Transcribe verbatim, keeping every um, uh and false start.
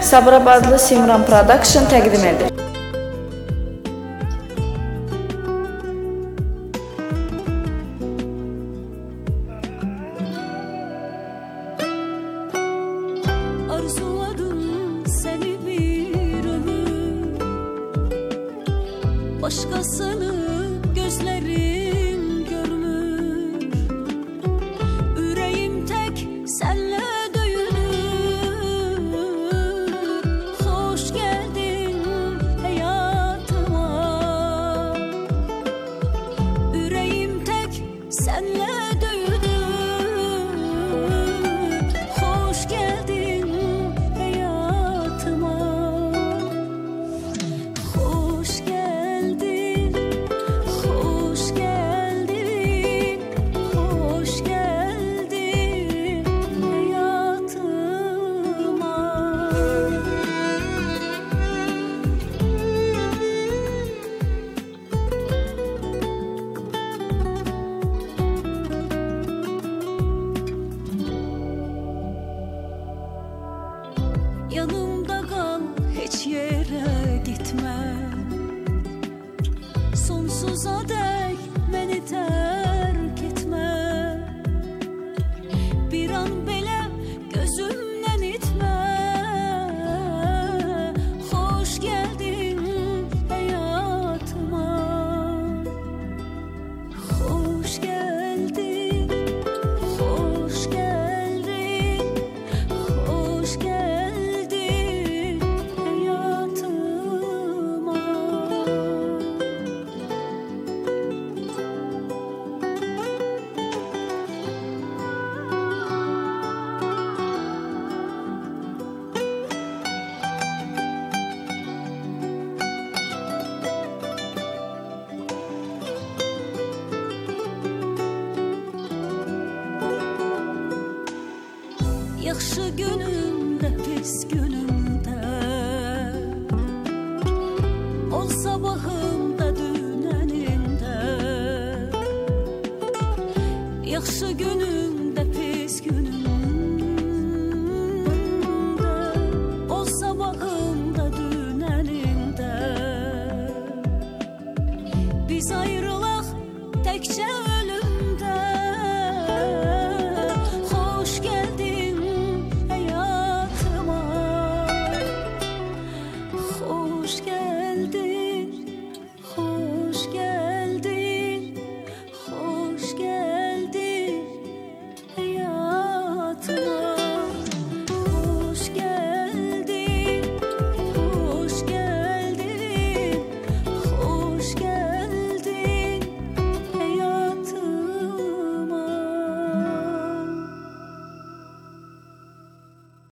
Sabirabadlı Simran Production təqdim edir. Arzuladım seni bir ömür, başkasını gözlerim görmür. Yüreğim tek senle döyünür. Hoş geldin hayatıma. Yüreğim tek senle döyünür. Hoş geldin hayatıma. Hoş geldin, hoş geldin, hoş geldin hayatıma. Yanımda kal, hiç yere gitme. Sonsuza dek beni terk etme. Bir an belə gözümden itme. Hoş geldin hayatıma. Hoş geldin, hoş geldin, hoş geldin hayatıma. Yaxşı günümdə, pis günümdə, ol sabahımda, dünənimdə. Yaxşı günümdə, pis günümdə, ol sabahımda, dünənimdə. Biz ayrılaq təkcə